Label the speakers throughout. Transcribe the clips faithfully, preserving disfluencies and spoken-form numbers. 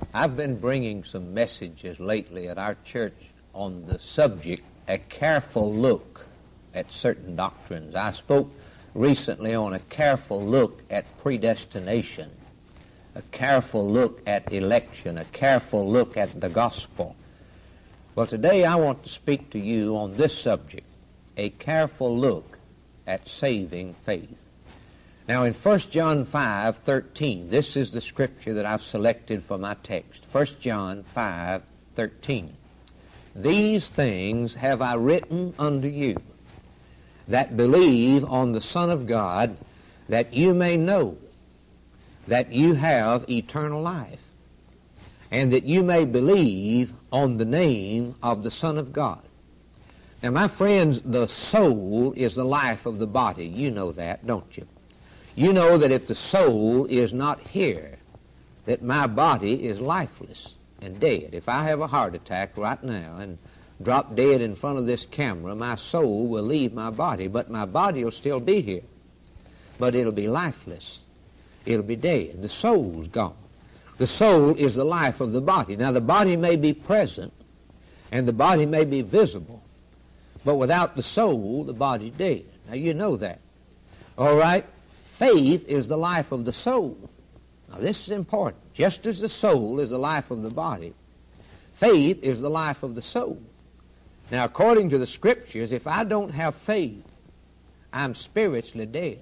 Speaker 1: I've been bringing some messages lately at our church on the subject, a careful look at certain doctrines. I spoke recently on a careful look at predestination, a careful look at election, a careful look at the gospel. Well, today I want to speak to you on this subject, a careful look at saving faith. Now, in First John five thirteen, this is the scripture that I've selected for my text. First John five thirteen. These things have I written unto you, that believe on the Son of God, that you may know that you have eternal life, and that you may believe on the name of the Son of God. Now, my friends, the soul is the life of the body. You know that, don't you? You know that if the soul is not here, that my body is lifeless and dead. If I have a heart attack right now and drop dead in front of this camera, my soul will leave my body, but my body will still be here. But it'll be lifeless. It'll be dead. The soul's gone. The soul is the life of the body. Now, the body may be present and the body may be visible, but without the soul, the body's dead. Now, you know that. All right? Faith is the life of the soul. Now, this is important. Just as the soul is the life of the body, faith is the life of the soul. Now, according to the Scriptures, if I don't have faith, I'm spiritually dead.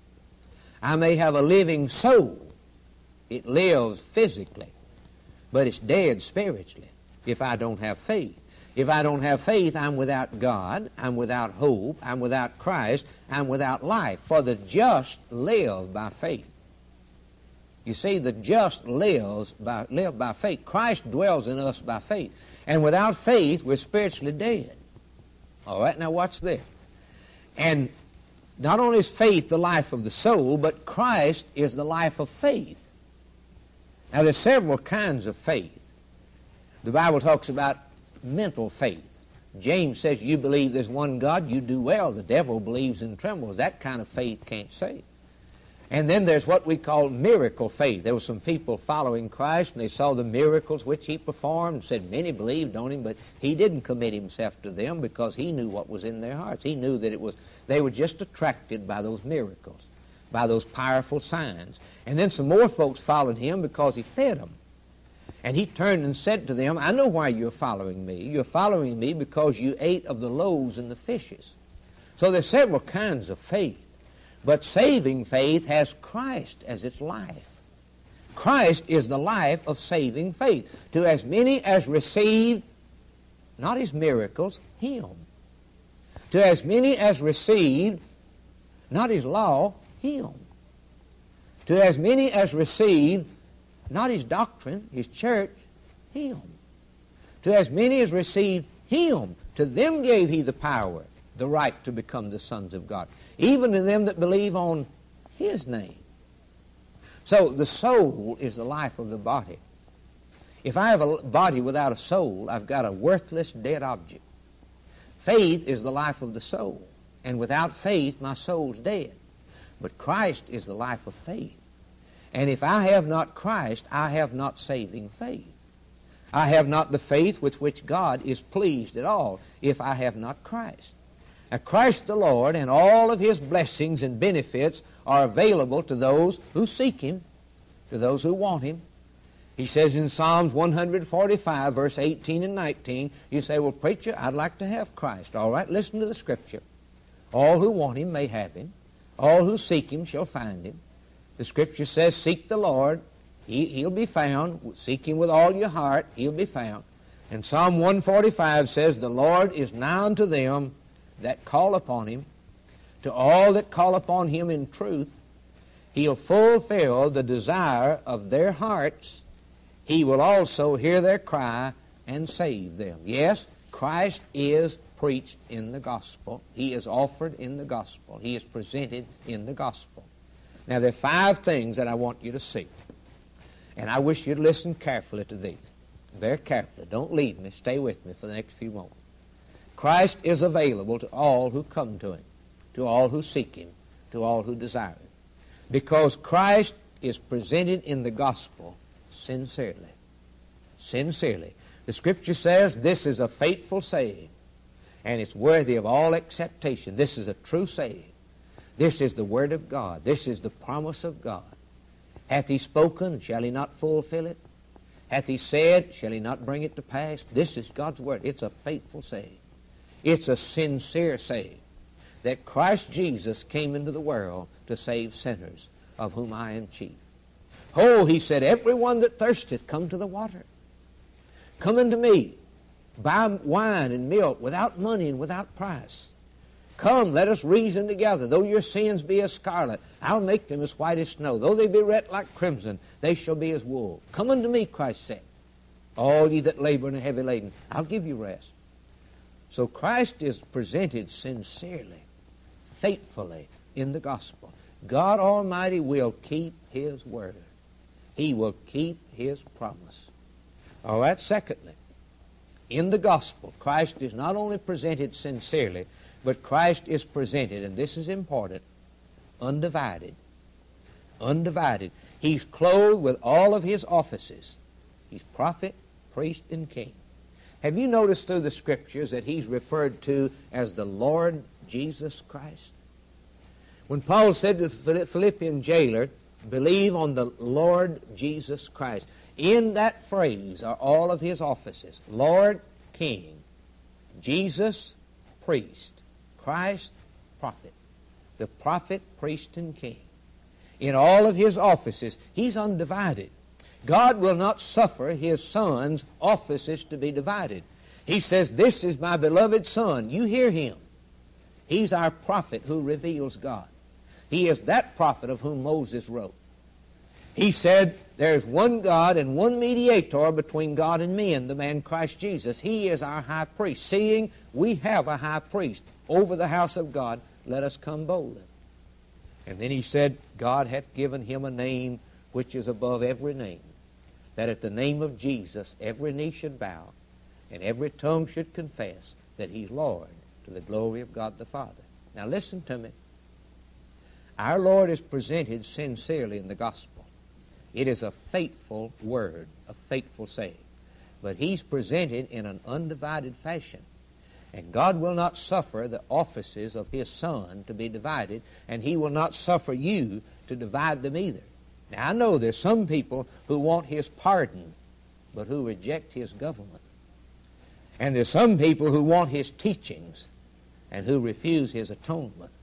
Speaker 1: I may have a living soul. It lives physically, but it's dead spiritually if I don't have faith. If I don't have faith, I'm without God, I'm without hope, I'm without Christ, I'm without life. For the just live by faith. You see, the just lives by, live by faith. Christ dwells in us by faith. And without faith, we're spiritually dead. All right, now watch this. And not only is faith the life of the soul, but Christ is the life of faith. Now, there's several kinds of faith. The Bible talks about mental faith. James says, you believe there's one God, you do well. The devil believes and trembles. That kind of faith can't save. And then there's what we call miracle faith. There were some people following Christ, and they saw the miracles which he performed, and said many believed on him, but he didn't commit himself to them because he knew what was in their hearts. He knew that it was they were just attracted by those miracles, by those powerful signs. And then some more folks followed him because he fed them. And he turned and said to them, I know why you're following me. You're following me because you ate of the loaves and the fishes. So there's several kinds of faith. But saving faith has Christ as its life. Christ is the life of saving faith. To as many as received, not his miracles, him. To as many as received, not his law, him. To as many as received, not his doctrine, his church, him. To as many as received him, to them gave he the power, the right to become the sons of God, even to them that believe on his name. So the soul is the life of the body. If I have a body without a soul, I've got a worthless, dead object. Faith is the life of the soul, and without faith, my soul's dead. But Christ is the life of faith. And if I have not Christ, I have not saving faith. I have not the faith with which God is pleased at all if I have not Christ. Now, Christ the Lord and all of his blessings and benefits are available to those who seek him, to those who want him. He says in Psalms one forty-five, verse eighteen and nineteen, you say, well, preacher, I'd like to have Christ. All right, listen to the scripture. All who want him may have him. All who seek him shall find him. The scripture says, seek the Lord, he, he'll be found. Seek him with all your heart, he'll be found. And Psalm one forty-five says, the Lord is nigh unto them that call upon him. To all that call upon him in truth, he'll fulfill the desire of their hearts. He will also hear their cry and save them. Yes, Christ is preached in the gospel. He is offered in the gospel. He is presented in the gospel. Now, there are five things that I want you to see. And I wish you'd listen carefully to these. Very carefully. Don't leave me. Stay with me for the next few moments. Christ is available to all who come to him, to all who seek him, to all who desire him. Because Christ is presented in the gospel sincerely. Sincerely. The Scripture says this is a faithful saying, and it's worthy of all acceptation. This is a true saying. This is the Word of God. This is the promise of God. Hath He spoken, shall He not fulfill it? Hath He said, shall He not bring it to pass? This is God's Word. It's a faithful saying. It's a sincere saying that Christ Jesus came into the world to save sinners, of whom I am chief. Oh, He said, everyone that thirsteth, come to the water. Come unto me, buy wine and milk without money and without price. Come, let us reason together. Though your sins be as scarlet, I'll make them as white as snow. Though they be red like crimson, they shall be as wool. Come unto me, Christ said, all ye that labor and are heavy laden, I'll give you rest. So Christ is presented sincerely, faithfully in the gospel. God Almighty will keep His word. He will keep His promise. All right, secondly, in the gospel, Christ is not only presented sincerely, but Christ is presented, and this is important, undivided. Undivided. He's clothed with all of His offices. He's prophet, priest, and king. Have you noticed through the Scriptures that He's referred to as the Lord Jesus Christ? When Paul said to the Philippian jailer, believe on the Lord Jesus Christ, in that phrase are all of His offices. Lord, King. Jesus, priest. Christ, prophet. The prophet, priest, and king. In all of His offices, He's undivided. God will not suffer His Son's offices to be divided. He says, this is my beloved Son. You hear Him. He's our prophet who reveals God. He is that prophet of whom Moses wrote. He said, there's one God and one mediator between God and men, the man Christ Jesus. He is our high priest. Seeing we have a high priest over the house of God, let us come boldly. And then He said, God hath given Him a name which is above every name, that at the name of Jesus every knee should bow and every tongue should confess that He's Lord, to the glory of God the Father. Now listen to me. Our Lord is presented sincerely in the gospel. It is a faithful word, a faithful saying. But He's presented in an undivided fashion. And God will not suffer the offices of His Son to be divided, and He will not suffer you to divide them either. Now, I know there's some people who want His pardon, but who reject His government. And there's some people who want His teachings, and who refuse His atonement.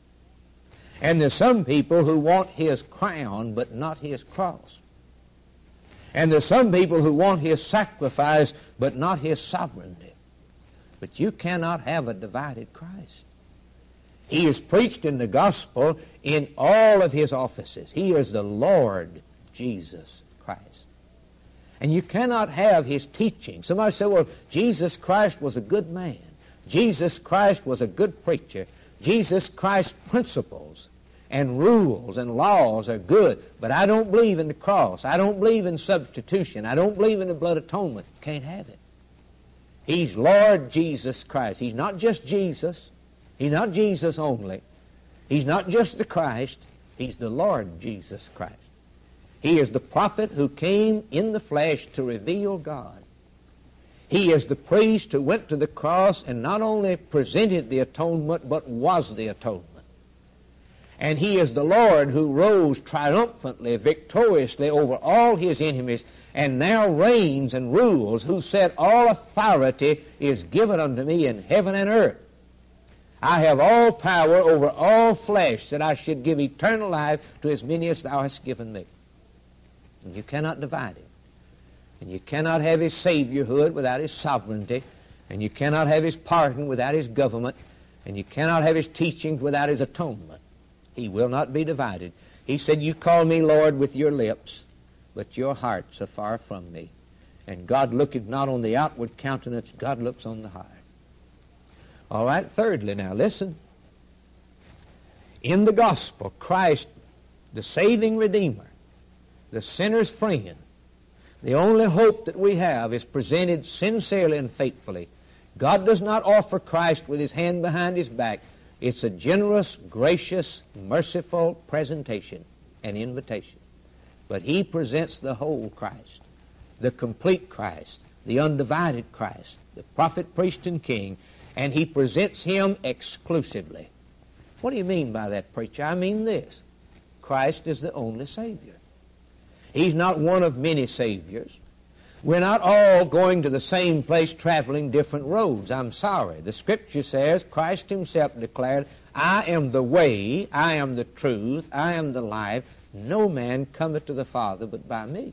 Speaker 1: And there's some people who want His crown, but not His cross. And there's some people who want His sacrifice, but not His sovereignty. But you cannot have a divided Christ. He is preached in the gospel in all of His offices. He is the Lord Jesus Christ. And you cannot have His teaching. Somebody said, well, Jesus Christ was a good man. Jesus Christ was a good preacher. Jesus Christ's principles and rules and laws are good, but I don't believe in the cross. I don't believe in substitution. I don't believe in the blood atonement. Can't have it. He's Lord Jesus Christ. He's not just Jesus. He's not Jesus only. He's not just the Christ. He's the Lord Jesus Christ. He is the prophet who came in the flesh to reveal God. He is the priest who went to the cross and not only presented the atonement, but was the atonement. And He is the Lord who rose triumphantly, victoriously over all His enemies, and now reigns and rules, who said, all authority is given unto me in heaven and earth. I have all power over all flesh, that I should give eternal life to as many as Thou hast given me. And you cannot divide Him. And you cannot have His Saviorhood without His sovereignty. And you cannot have His pardon without His government. And you cannot have His teachings without His atonement. He will not be divided. He said, you call me Lord with your lips, but your hearts are far from me. And God looketh not on the outward countenance, God looks on the heart. All right, thirdly now, listen. In the gospel, Christ, the saving Redeemer, the sinner's friend, the only hope that we have is presented sincerely and faithfully. God does not offer Christ with His hand behind His back. It's a generous, gracious, merciful presentation and invitation. But He presents the whole Christ. the complete Christ, the undivided Christ, the prophet, priest, and king, and he presents him exclusively. What do you mean by that, preacher? I mean this. Christ is the only Savior. He's not one of many Saviors. We're not all going to the same place, traveling different roads. I'm sorry. The Scripture says, Christ himself declared, I am the way, I am the truth, I am the life. No man cometh to the Father but by me.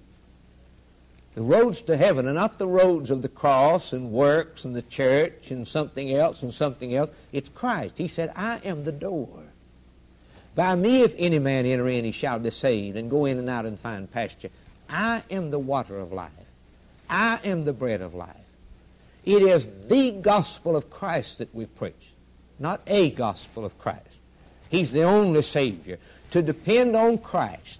Speaker 1: The roads to heaven are not the roads of the cross and works and the church and something else and something else. It's Christ. He said, I am the door. By me if any man enter in, he shall be saved and go in and out and find pasture. I am the water of life. I am the bread of life. It is the gospel of Christ that we preach, not a gospel of Christ. He's the only Savior. To depend on Christ,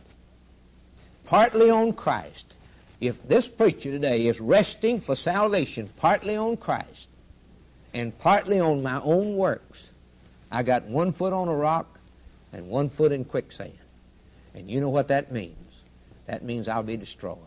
Speaker 1: partly on Christ, if this preacher today is resting for salvation partly on Christ and partly on my own works, I got one foot on a rock and one foot in quicksand. And you know what that means? That means I'll be destroyed.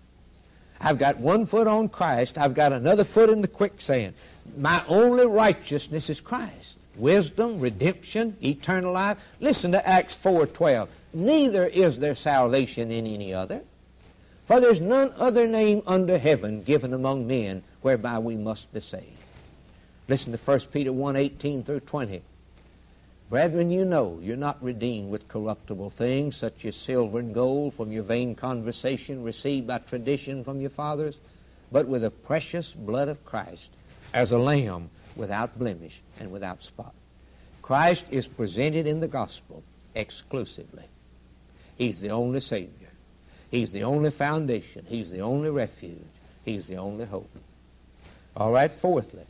Speaker 1: I've got one foot on Christ. I've got another foot in the quicksand. My only righteousness is Christ. Wisdom, redemption, eternal life. Listen to Acts four twelve. Neither is there salvation in any other, for there's none other name under heaven given among men whereby we must be saved. Listen to First Peter one eighteen through twenty. Brethren, you know you're not redeemed with corruptible things, such as silver and gold from your vain conversation received by tradition from your fathers, but with the precious blood of Christ, as a lamb without blemish and without spot. Christ is presented in the gospel exclusively. He's the only Savior. He's the only foundation. He's the only refuge. He's the only hope. All right, fourthly,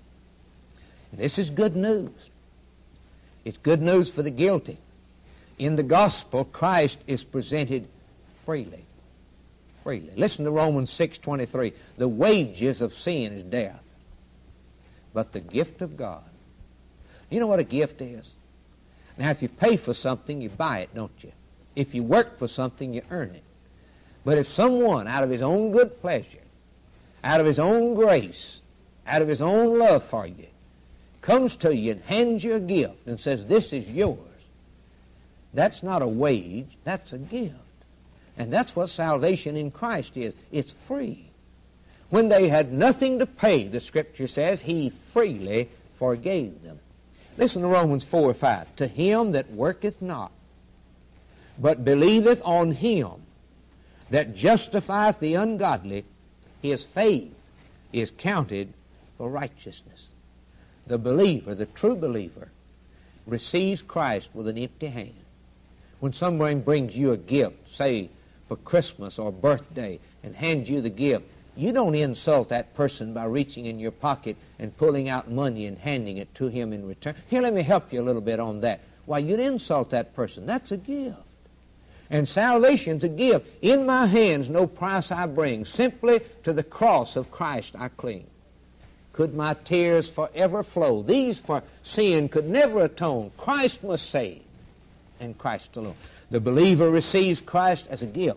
Speaker 1: this is good news. It's good news for the guilty. In the gospel, Christ is presented freely. Freely. Listen to Romans six twenty-three. The wages of sin is death, but the gift of God. You know what a gift is? Now, if you pay for something, you buy it, don't you? If you work for something, you earn it. But if someone, out of his own good pleasure, out of his own grace, out of his own love for you, comes to you and hands you a gift and says, this is yours, that's not a wage, that's a gift. And that's what salvation in Christ is. It's free. When they had nothing to pay, the Scripture says, he freely forgave them. Listen to Romans four five. To him that worketh not, but believeth on him that justifieth the ungodly, his faith is counted for righteousness. The believer, the true believer, receives Christ with an empty hand. When someone brings you a gift, say for Christmas or birthday, and hands you the gift, you don't insult that person by reaching in your pocket and pulling out money and handing it to him in return. Here, let me help you a little bit on that. Why, you didn't insult that person. That's a gift. And salvation's a gift. In my hands no price I bring, simply to the cross of Christ I cling. Could my tears forever flow? These for sin could never atone. Christ must save, and Christ alone. The believer receives Christ as a gift.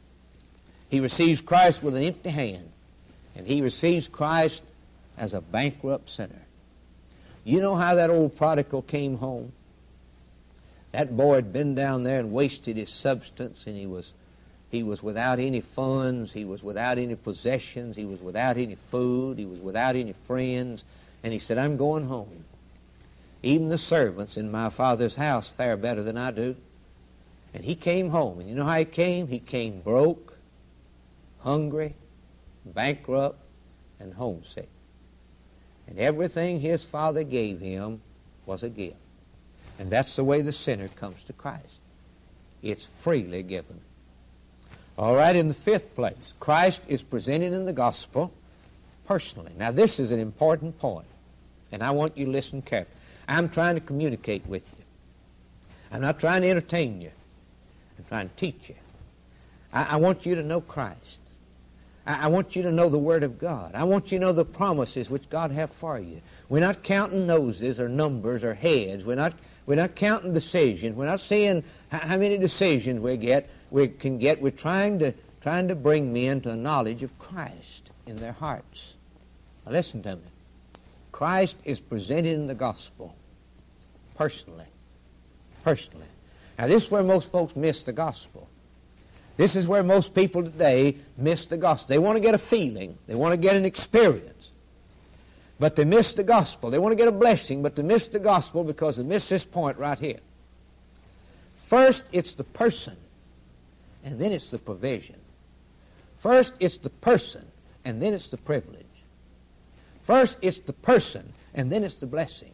Speaker 1: He receives Christ with an empty hand, and he receives Christ as a bankrupt sinner. You know how that old prodigal came home? That boy had been down there and wasted his substance, and he was He was without any funds. He was without any possessions. He was without any food. He was without any friends. And he said, I'm going home. Even the servants in my father's house fare better than I do. And he came home. And you know how he came? He came broke, hungry, bankrupt, and homesick. And everything his father gave him was a gift. And that's the way the sinner comes to Christ. It's freely given. All right, in the fifth place, Christ is presented in the gospel personally. Now, this is an important point, and I want you to listen carefully. I'm trying to communicate with you. I'm not trying to entertain you. I'm trying to teach you. I, I want you to know Christ. I, I want you to know the Word of God. I want you to know the promises which God has for you. We're not counting noses or numbers or heads. We're not, we're not counting decisions. We're not saying how, how many decisions we get. We can get. We're trying to trying to bring men to a knowledge of Christ in their hearts. Now listen to me. Christ is presented in the gospel personally. Personally. Now this is where most folks miss the gospel. This is where most people today miss the gospel. They want to get a feeling. They want to get an experience. But they miss the gospel. They want to get a blessing, but they miss the gospel because they miss this point right here. First, it's the person, and then it's the provision. First, it's the person, and then it's the privilege. First, it's the person, and then it's the blessing.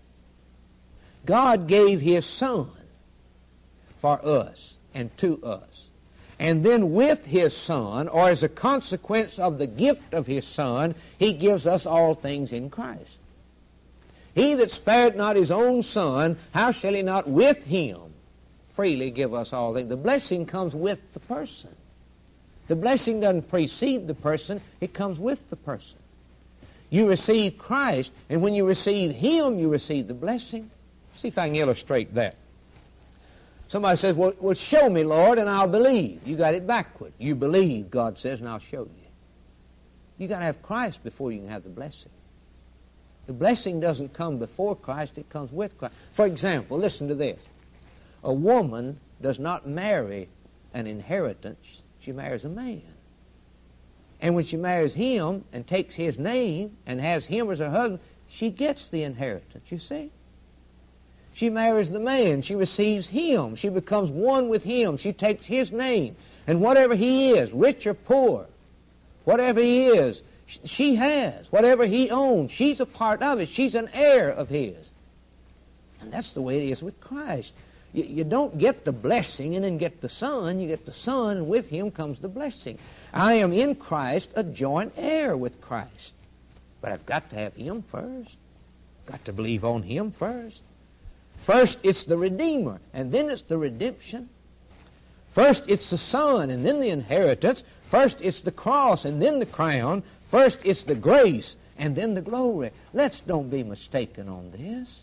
Speaker 1: God gave His Son for us and to us. And then with His Son, or as a consequence of the gift of His Son, He gives us all things in Christ. He that spared not His own Son, how shall He not with Him freely give us all things? The blessing comes with the person. The blessing doesn't precede the person, it comes with the person. You receive Christ, and when you receive Him, you receive the blessing. See if I can illustrate that. Somebody says, well, well, show me, Lord, and I'll believe. You got it backward. You believe, God says, and I'll show you. You got to have Christ before you can have the blessing. The blessing doesn't come before Christ, it comes with Christ. For example, listen to this. A woman does not marry an inheritance, she marries a man. And when she marries him and takes his name and has him as her husband, she gets the inheritance, you see. She marries the man. She receives him. She becomes one with him. She takes his name. And whatever he is, rich or poor, whatever he is, she has. Whatever he owns, she's a part of it. She's an heir of his. And that's the way it is with Christ. You, you don't get the blessing and then get the Son. You get the Son, and with him comes the blessing. I am in Christ a joint heir with Christ. But I've got to have him first. Got to believe on him first. First, it's the Redeemer, and then it's the redemption. First, it's the Son, and then the inheritance. First, it's the cross, and then the crown. First, it's the grace, and then the glory. Let's don't be mistaken on this.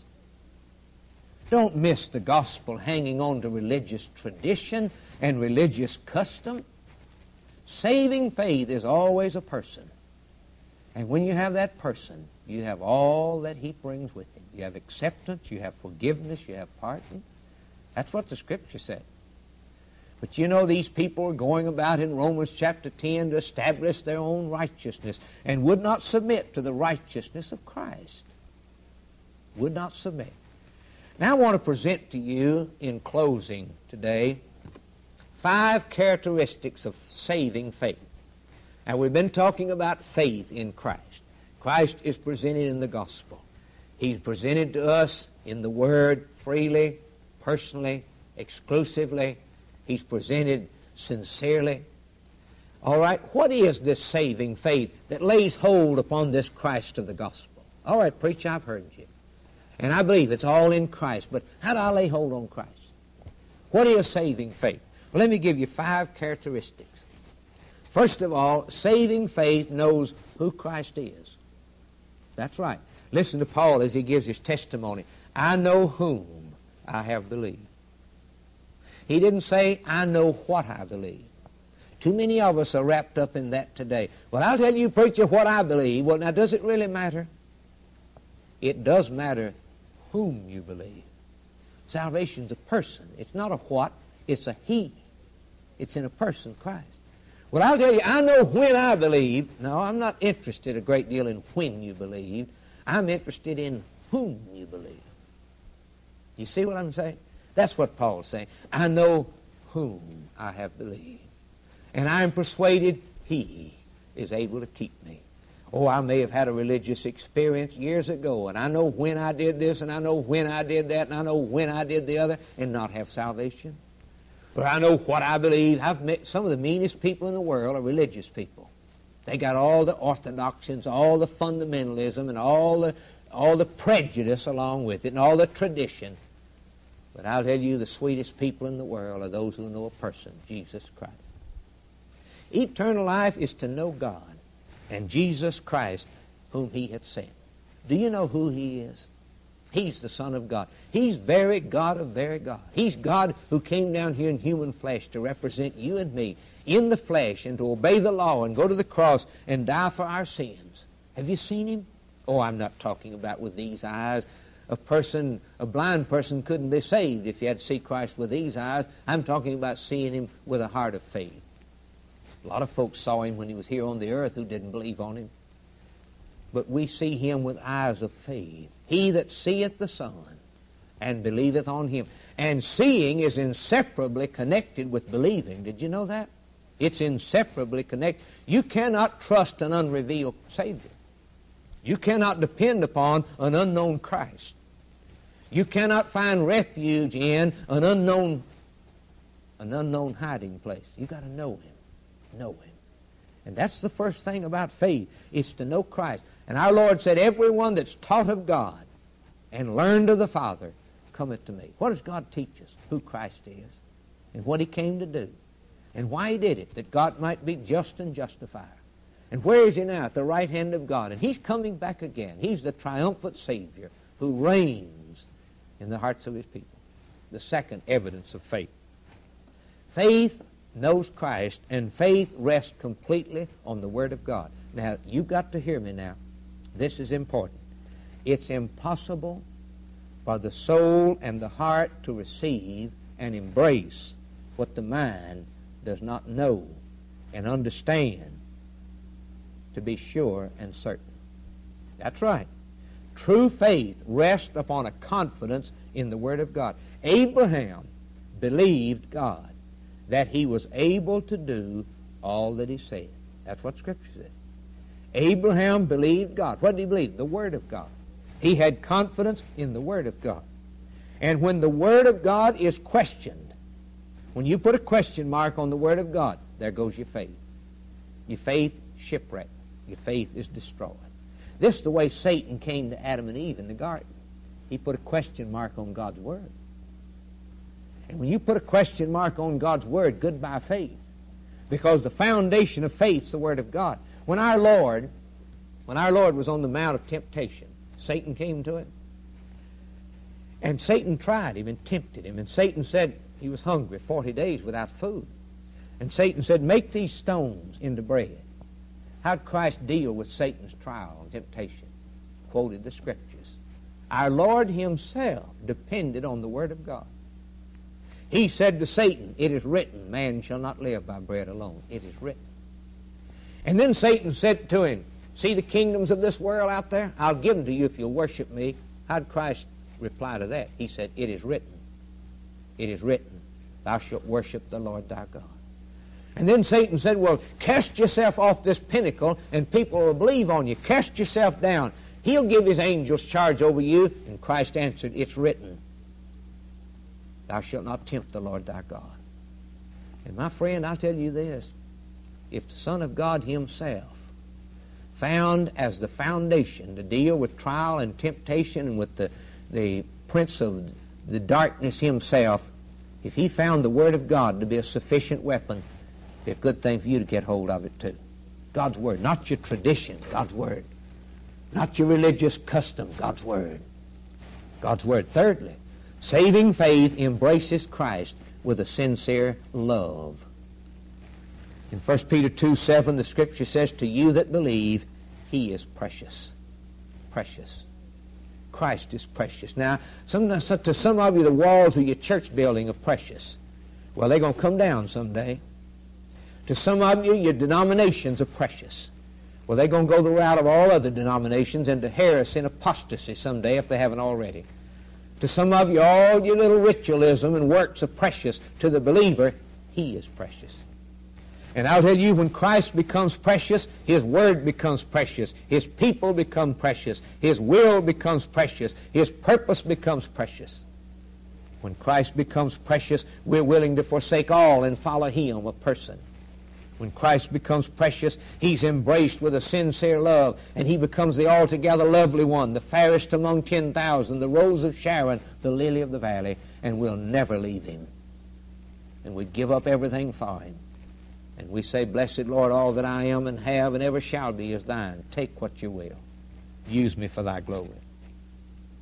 Speaker 1: Don't miss the gospel hanging on to religious tradition and religious custom. Saving faith is always a person. And when you have that person, you have all that he brings with him. You have acceptance, you have forgiveness, you have pardon. That's what the Scripture said. But you know, these people are going about in Romans chapter ten to establish their own righteousness and would not submit to the righteousness of Christ. Would not submit. Now I want to present to you in closing today five characteristics of saving faith. Now we've been talking about faith in Christ. Christ is presented in the gospel. He's presented to us in the Word freely, personally, exclusively. He's presented sincerely. All right, what is this saving faith that lays hold upon this Christ of the gospel? All right, preacher, I've heard you. And I believe it's all in Christ. But how do I lay hold on Christ? What is saving faith? Well, let me give you five characteristics. First of all, saving faith knows who Christ is. That's right. Listen to Paul as he gives his testimony. I know whom I have believed. He didn't say, I know what I believe. Too many of us are wrapped up in that today. Well, I'll tell you, preacher, what I believe. Well, now, does it really matter? It does matter whom you believe. Salvation's a person. It's not a what, it's a he. It's in a person, Christ. Well, I'll tell you, I know when I believe. No, I'm not interested a great deal in when you believe. I'm interested in whom you believe. You see what I'm saying? That's what Paul's saying. I know whom I have believed. And I am persuaded he is able to keep me. Oh, I may have had a religious experience years ago, and I know when I did this, and I know when I did that, and I know when I did the other, and not have salvation. But I know what I believe. I've met some of the meanest people in the world are religious people. They got all the orthodoxies, all the fundamentalism, and all the, all the prejudice along with it, and all the tradition. But I'll tell you, the sweetest people in the world are those who know a person, Jesus Christ. Eternal life is to know God and Jesus Christ, whom he had sent. Do you know who he is? He's the Son of God. He's very God of very God. He's God who came down here in human flesh to represent you and me in the flesh and to obey the law and go to the cross and die for our sins. Have you seen Him? Oh, I'm not talking about with these eyes. A person, a blind person couldn't be saved if he had to see Christ with these eyes. I'm talking about seeing Him with a heart of faith. A lot of folks saw Him when He was here on the earth who didn't believe on Him. But we see Him with eyes of faith. He that seeth the Son and believeth on Him. And seeing is inseparably connected with believing. Did you know that? It's inseparably connected. You cannot trust an unrevealed Savior. You cannot depend upon an unknown Christ. You cannot find refuge in an unknown, an unknown hiding place. You've got to know Him. Know Him. And that's the first thing about faith, is to know Christ. And our Lord said, everyone that's taught of God and learned of the Father cometh to me. What does God teach us? Who Christ is and what He came to do and why He did it, that God might be just and justifier. And where is He now? At the right hand of God. And He's coming back again. He's the triumphant Savior who reigns in the hearts of His people. The second evidence of faith. Faith knows Christ, and faith rests completely on the Word of God. Now, you've got to hear me now. This is important. It's impossible for the soul and the heart to receive and embrace what the mind does not know and understand to be sure and certain. That's right. True faith rests upon a confidence in the Word of God. Abraham believed God, that he was able to do all that he said. That's what Scripture says. Abraham believed God. What did he believe? The Word of God. He had confidence in the Word of God. And when the Word of God is questioned, when you put a question mark on the Word of God, there goes your faith. Your faith shipwrecked. Your faith is destroyed. This is the way Satan came to Adam and Eve in the garden. He put a question mark on God's Word. And when you put a question mark on God's Word, goodbye faith. Because the foundation of faith is the Word of God. When our Lord, when our Lord was on the Mount of Temptation, Satan came to Him. And Satan tried Him and tempted Him. And Satan said he was hungry, forty days without food. And Satan said, make these stones into bread. How did Christ deal with Satan's trial and temptation? Quoted the Scriptures. Our Lord Himself depended on the Word of God. He said to Satan, it is written, man shall not live by bread alone. It is written. And then Satan said to him, see the kingdoms of this world out there? I'll give them to you if you'll worship me. How did Christ reply to that? He said, it is written. It is written, thou shalt worship the Lord thy God. And then Satan said, well, cast yourself off this pinnacle and people will believe on you. Cast yourself down. He'll give His angels charge over you. And Christ answered, it's written, thou shalt not tempt the Lord thy God. And my friend, I'll tell you this. If the Son of God Himself found as the foundation to deal with trial and temptation and with the, the prince of the darkness himself, if He found the Word of God to be a sufficient weapon, it'd be a good thing for you to get hold of it too. God's Word, not your tradition, God's Word. Not your religious custom, God's Word. God's Word. Thirdly, saving faith embraces Christ with a sincere love. In First Peter two seven, the Scripture says, to you that believe, He is precious. Precious. Christ is precious. Now, some, to some of you, the walls of your church building are precious. Well, they're going to come down someday. To some of you, your denominations are precious. Well, they're going to go the route of all other denominations into heresy and apostasy someday if they haven't already. To some of you, all your little ritualism and works are precious. To the believer, He is precious. And I'll tell you, when Christ becomes precious, His Word becomes precious. His people become precious. His will becomes precious. His purpose becomes precious. When Christ becomes precious, we're willing to forsake all and follow Him, a person. When Christ becomes precious, He's embraced with a sincere love, and He becomes the altogether lovely one, the fairest among ten thousand, the rose of Sharon, the lily of the valley, and we'll never leave Him. And we give up everything for Him. And we say, blessed Lord, all that I am and have and ever shall be is Thine. Take what You will. Use me for Thy glory.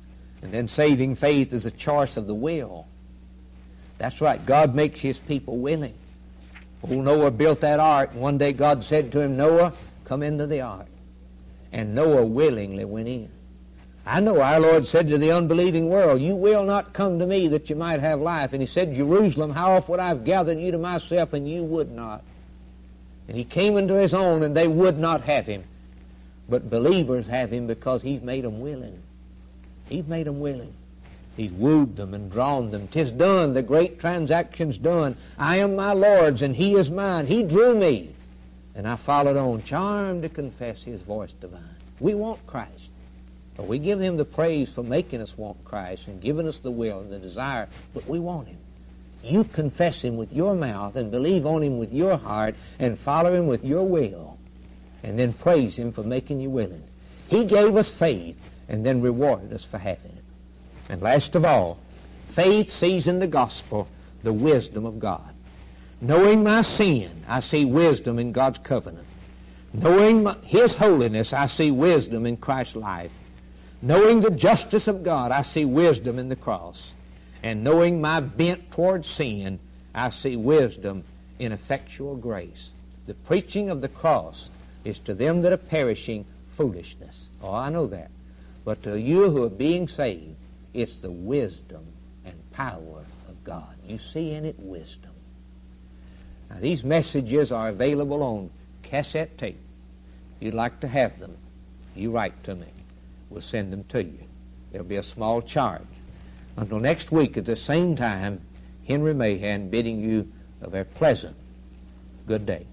Speaker 1: And then saving faith is a choice of the will. That's right. God makes His people willing. Old Noah built that ark, and one day God said to him, Noah, come into the ark. And Noah willingly went in. I know our Lord said to the unbelieving world, you will not come to me that you might have life. And He said, Jerusalem, how oft would I have gathered you to myself, and you would not. And He came into His own, and they would not have Him. But believers have Him because He's made them willing. He's made them willing. He's wooed them and drawn them. 'Tis done. The great transaction's done. I am my Lord's, and He is mine. He drew me, and I followed on, charmed to confess His voice divine. We want Christ. But we give Him the praise for making us want Christ and giving us the will and the desire, but we want Him. You confess Him with your mouth and believe on Him with your heart and follow Him with your will, and then praise Him for making you willing. He gave us faith and then rewarded us for having it. And last of all, faith sees in the gospel the wisdom of God. Knowing my sin, I see wisdom in God's covenant. Knowing my, His holiness, I see wisdom in Christ's life. Knowing the justice of God, I see wisdom in the cross. And knowing my bent toward sin, I see wisdom in effectual grace. The preaching of the cross is to them that are perishing foolishness. Oh, I know that. But to you who are being saved, it's the wisdom and power of God. You see in it wisdom. Now, these messages are available on cassette tape. If you'd like to have them, you write to me. We'll send them to you. There'll be a small charge. Until next week at the same time, Henry Mahan bidding you a very pleasant good day.